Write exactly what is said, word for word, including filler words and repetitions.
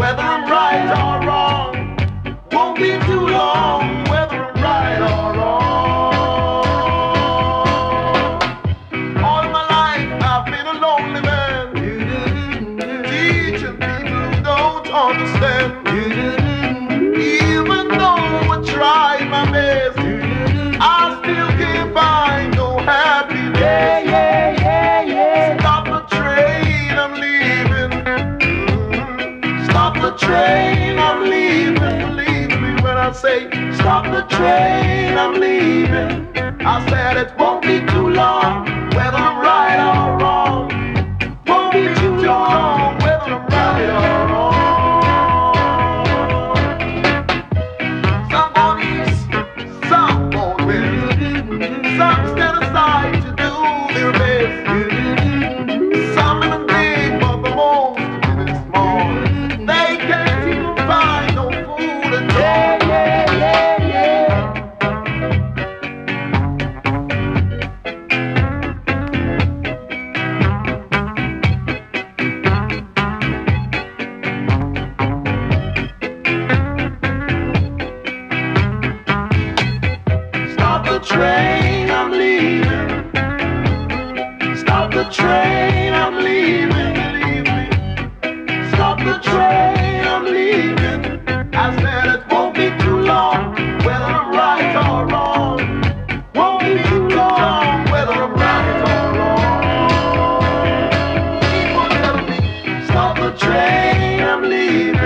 whether I'm right or wrong. Won't be too long, whether I'm right or wrong. All my life I've been a lonely man, teaching people who don't understand. Even though I try my best, I still can't find no happiness. Yeah, yeah, yeah, yeah. Stop the train, I'm leaving. Mm-hmm. Stop the train, I'm leaving. Believe me when I say, stop the train, I'm leaving. I said it won't be too long, whether I'm right or wrong. Won't be too long, whether I'm right or wrong. Somebody's, someone will, some stand aside to do their best. Some in them big, but the most in it small. They can't even find no food and yeah, yeah, yeah, yeah. Stop the train, I'm leaving. Stop the train, I'm leaving. Leave me. Stop the train, I'm leaving. I said it won't be too long, whether I'm right or wrong. Won't be too long, whether I'm right or wrong. People tell me, stop the train, I'm leaving.